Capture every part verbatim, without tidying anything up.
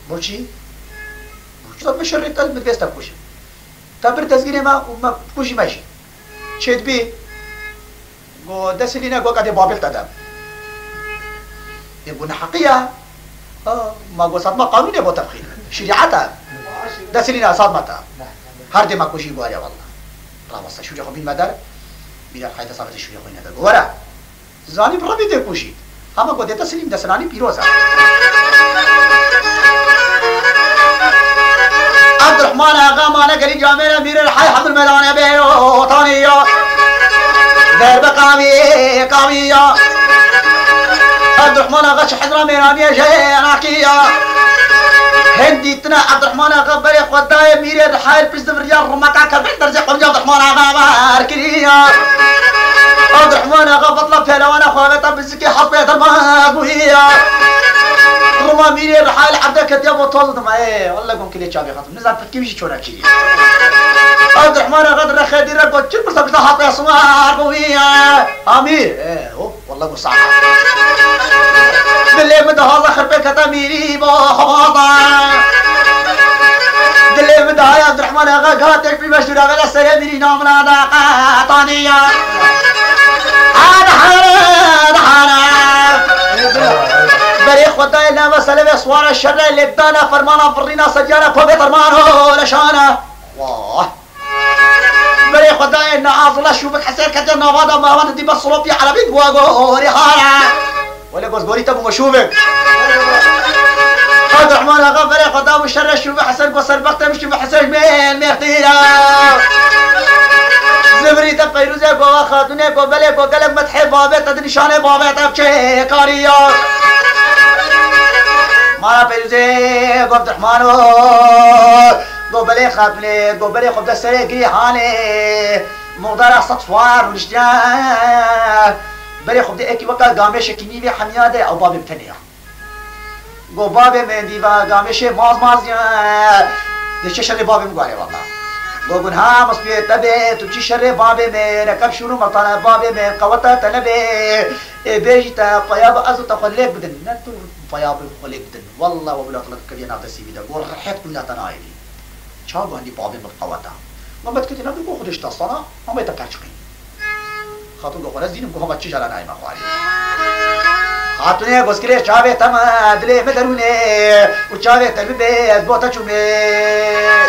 بوچی بوچی تو بشری تا مدرسه بکوشی تا بر تزگیری ما ما بکوشی ماشی چید بی گو دسلینا گو کدی بابل تدم يبون حقيقة آه ما قصد ما قانوني أبو تفخير شريعتها ده سنين صادمتها هردي ما كوشي قواري والله الله وصل شو جاكو بين مدار بين الحياة صارت شو جاكو هنا قوارا زاني بربي ده كوشي هما قد ده سنين ده سناني بيروزا عبد الرحمن آقا مانا قري جامعنا مير الحي حمد الميدان بيو طانية ذرب قامي قامية عبد الرحمن آقا شحذرة ميرانية جيناكية هندي تنا عبد الرحمن آقا بريق وداية ميري الحي البرزدم رجال رمكا كبير درجة قم عبد الرحمن آقا ماركية عبد الرحمن آقا بطلب فيلا وانا خوابتا بزكي حطيت الماقوية رما ميري الحي العبدة كتيا بطوزة ما ايه والله قوم كلي شابي خاطم نزال فتكي بيشي شورا كي عبد الرحمن آقا در خيدي رقو چل برسا بيتا حطيا سمار قوية امير ايه والله قو صعب دلي مدى هذا خربي كتاميري بوخواضا دلي مدى يا عبد الرحمن آقا قاتل في مشهور آقا السيدري نامنا دا قاطانية هذا حانا حانا بريخ وداينا مسألة بسوار الشر اللي بدانا فرمانا فرينا سجانا كوبي فرمانه لشانا واه بريخ وداينا عاصلة شوفك حسين كتير وادا ما وانا دي بصلو في عربي قواقو ريحانا ولا قوز قولي تبو مشوفك عبد الرحمن آقا بريخ وداينا الشر شوف حسين قصر بقتا مش شوف حسين مين ميختينا زبري تفيروزي قوا خاتوني قوا بلي قوا قلب متحي بابيت تدري شاني بابيت ابشي كاريا ما فيروزي قوا عبد الرحمن قوا بلي خاتوني قوا بلي قوا بدا سريقي هاني مقدار صطفار ونشتيا بلي قوا بدا اكي وقا قامي شكيني بي حميادة او بابي بتنيا قوا بابي من ديبا قامي شي ماز ماز يا دي ششري بابي مقاري والله گوگن ها مسبیه تبه تو چی شر بابه من رکب شروع مطالع بابه من قوتا تنبه بیجتا فیاب ازو تخلیق بدن نه تو فیاب خلیق بدن والله وبلا طلب کبی نافذ سی بیدا گور رحت كلها تنايلي چاگو هندی بابه من قوتا ما بد کتی نبی کو خودش تصانا ما میت کچکی خاتون گو خلاص دینم کو هم چی جلا نای مخواری خاتونه گسکره چاوه تم دلی مدرونه و چاوه تلبه از بوتا چومه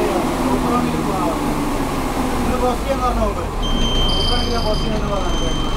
Bosnia não, velho. O cara ia Bosnia não, velho.